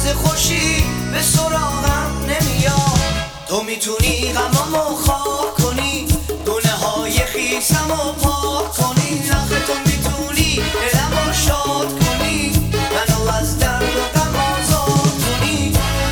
لحظه خوشی به سراغم نمیاد. تو میتونی غمامو خاک کنی، دونه های خیسمو پاک کنی. آخه تو میتونی دلمو شاد کنی، منو از درد و غم آزاد کنی.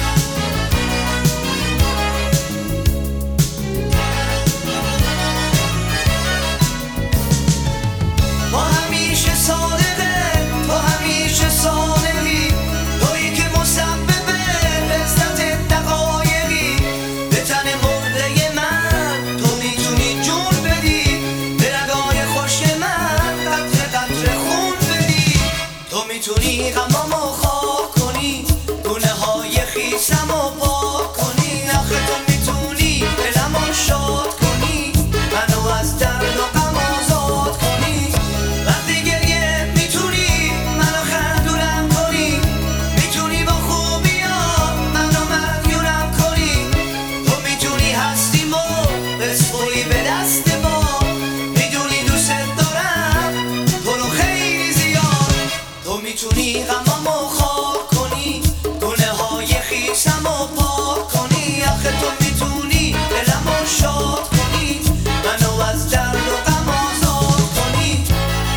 با همیشه صادقه، تو همیشه صادقی، تویی که مسبب لذت دقایقی. به تن مرده من تو میتونی جون بدی، به رگای خوش من قطره قطره خون بدی. تو میتونی غمامو خاک کنی، دونه های خیسمو پاک کنی. آخه تو میتونی دلمو شاد کنی، منو از درد و غم آزاد کنی. وقتی گریه میتونی منو خندونم کنی، میتونی با خوبی‌ها منو مدیونم کنی. تو میتونی هستیمو بسپری به دست ما، میدونی دوست دارم تو رو خیلی زیاد. تو میتونی غمامو خاک کنی، گونه های خیسمو پاک کنی. آخه تو میتونی دلمو شاد کنی، منو از درد و غم آزاد کنی.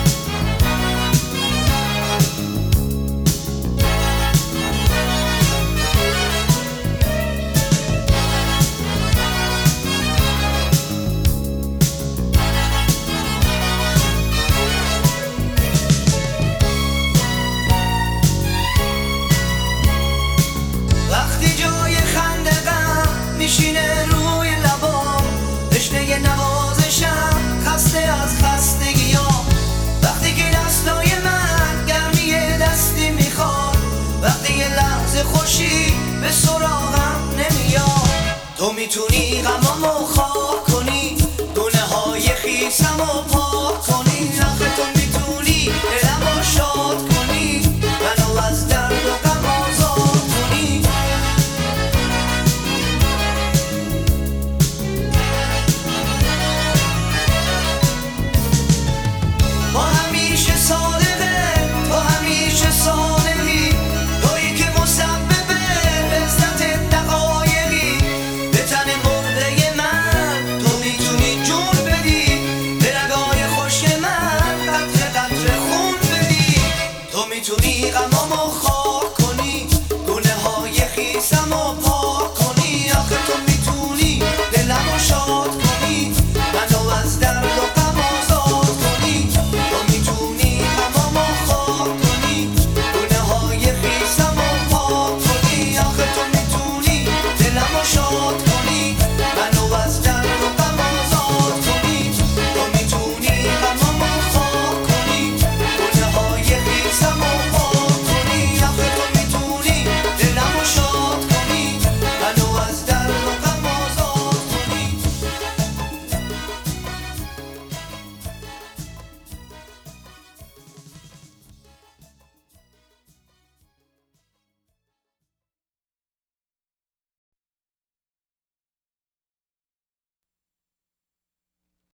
وقتی جای خنده غم میشینه روی لبام، تشنه نوازشم خسته از خستگیام. وقتی که دستای من گرمی دستی میخواد، وقتی یه لحظه خوشی به سراغم نمیاد. تو میتونی غمامو خاک کنی، دونه های خیسمو پاک